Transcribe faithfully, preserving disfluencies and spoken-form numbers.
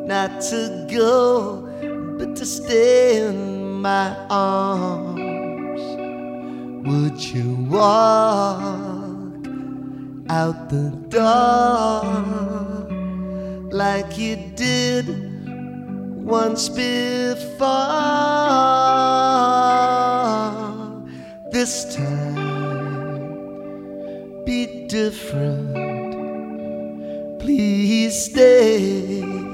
not to go, but to stay in my arms. Would you walk out the door like you did once before? This time, be different. Please stay.